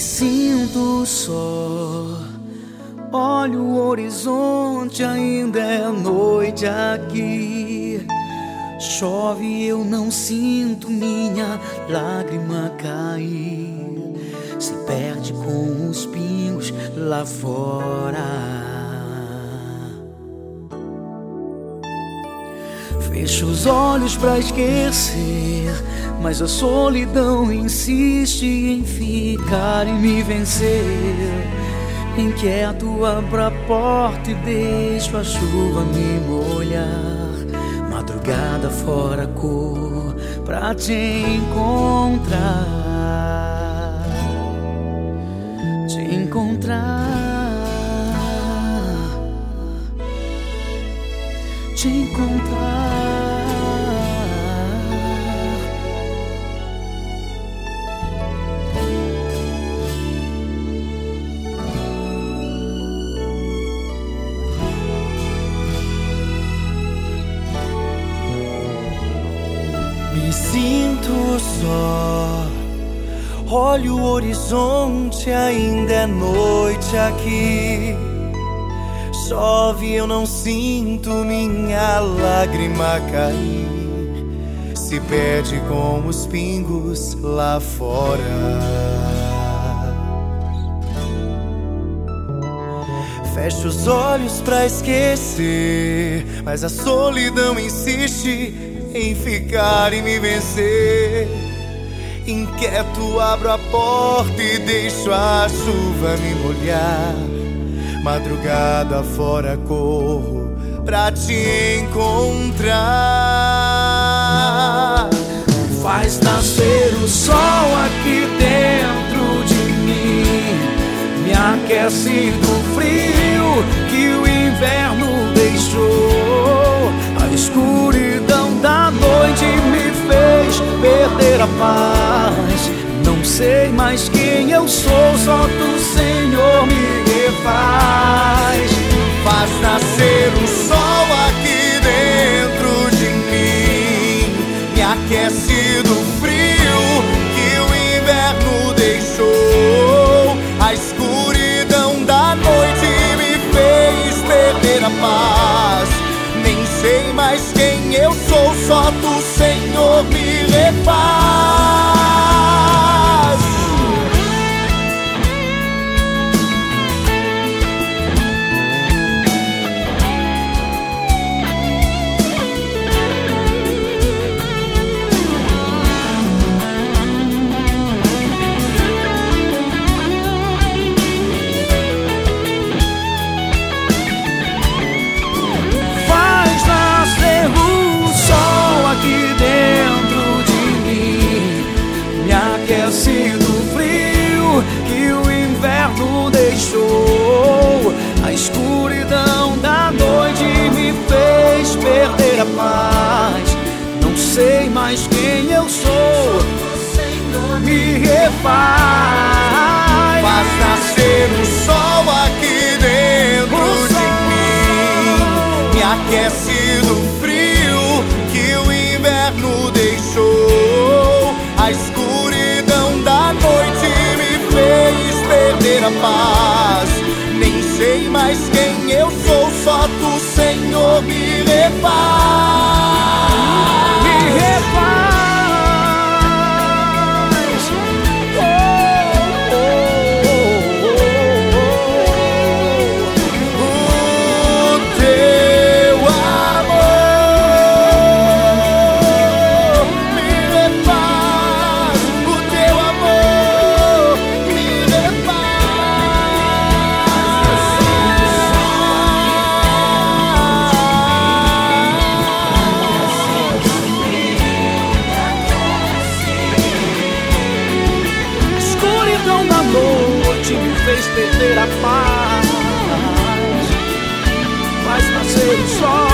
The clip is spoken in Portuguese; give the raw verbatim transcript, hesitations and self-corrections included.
sinto só. Olho o horizonte, ainda é noite aqui. Chove e eu não sinto minha lágrima cair. Se perde com os pingos lá fora. Fecho os olhos pra esquecer, mas a solidão insiste em ficar e me vencer. Inquieto abro a porta e deixo a chuva me molhar. Madrugada fora cor pra te encontrar. Te encontrar. Te encontrar. Me sinto só. Olho o horizonte, ainda é noite aqui. Chove e eu não sinto minha lágrima cair. Se perde com os pingos lá fora. Fecho os olhos pra esquecer, mas a solidão insiste em ficar e me vencer. Inquieto abro a porta e deixo a chuva me molhar. Madrugada fora corro pra te encontrar. Faz nascer o sol aqui dentro de mim. Me aquece do frio que o inverno deixou. A escuridão da noite me fez perder a paz. Não sei mais quem eu sou, só tu, Senhor, me refaz. Faz nascer o sol aqui dentro de mim. Me aquece do frio que o inverno deixou. A escuridão da noite me fez perder a paz. Nem sei mais quem eu sou, só tu, Senhor, me refaz. Do frio que o inverno deixou. A escuridão da noite me fez perder a paz. Não sei mais quem eu sou, me refaz. Faz nascer o sol aqui dentro de mim. Me aquece do frio que o inverno deixou. A escuridão da noite me fez perder a paz. Nem sei mais quem eu sou, só tu, Senhor, me refaz. Me refaz. Oh, oh, oh, oh, oh. O teu amor me refaz. O teu amor me escuridão da noite me fez perder a paz. Faz nascer o sol